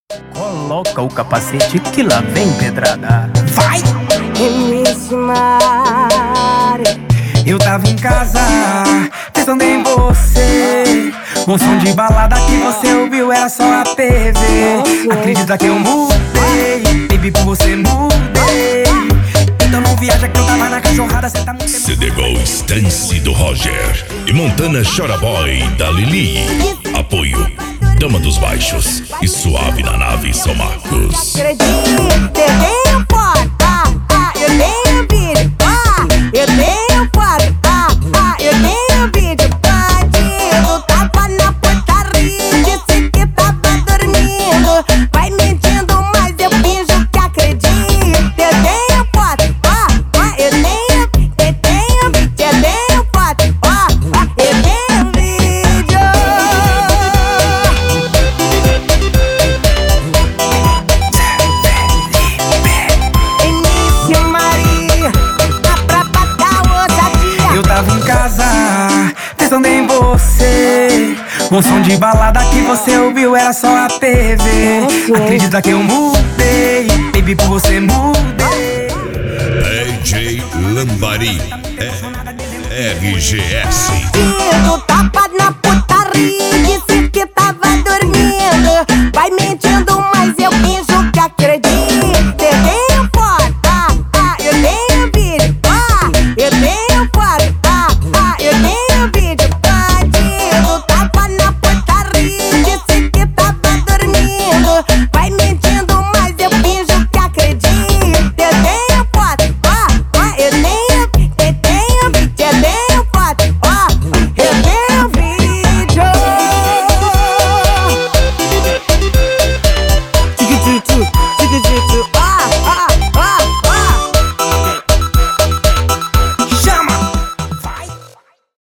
Coloca o capacete que lá vem pedrada. Vai! MC Mari. Eu tava em casa, pensando em você. Um som de balada que você ouviu era só a TV. Acredita que eu mudei, baby, por você mudei. Então não viaja que eu tava na cachorrada, cê tá muito... CD Gol Stance do Roger e Montana Chora Boy da Lili. Apoio Dama dos Baixos e Suave na Nave São Marcos. Acredita, eu tenho foto, eu tenho vídeo, eu tenho foto, eu tenho vídeo. Bandido tava na portaria, disse que tava dormindo. Vai mentindo, mas eu finjo que acredito. Eu tenho foto, eu tenho foto, eu tenho vídeo. MC Maria, pra pagar ousadia. Eu tava em casa, pensando em você. Um som de balada que você ouviu era só a TV. Acredita que eu mudei, baby, por você mudei. DJ Lambari RGS. Bandido tava na putaria, disse